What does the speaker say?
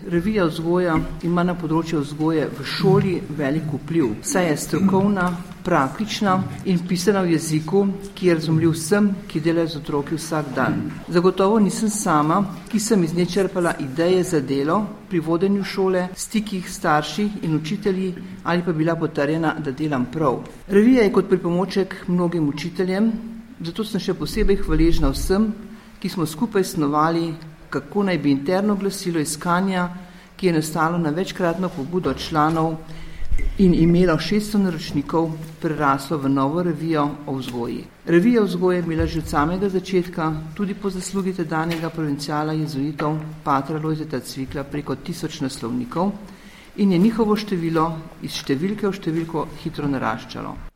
Revija vzgoja ima na področju vzgoje v šoli velik vpliv, saj je strokovna, praktična in pisana v jeziku, ki je razumljiv vsem, ki delajo z otroki vsak dan. Zagotovo nisem sama, ki sem iz nje črpala ideje za delo pri vodenju šole, stikih s starši in učitelji ali pa bila potrjena, da delam prav. Revija je kot pripomoček mnogim učiteljem, zato sem še posebej hvaležna vsem, ki smo skupaj snovali, kako naj bi interno glasilo iskanja, ki je nastalo na večkratno pobudo članov in imelo 600 naročnikov, preraslo v novo revijo o vzgoji. Revija o vzgoji je bila že od samega začetka, tudi po zaslugi tedanjega provinciala jezuitov patra Lojzeta Cvikla preko 1000 naslovnikov in je njihovo število iz številke v številko hitro naraščalo.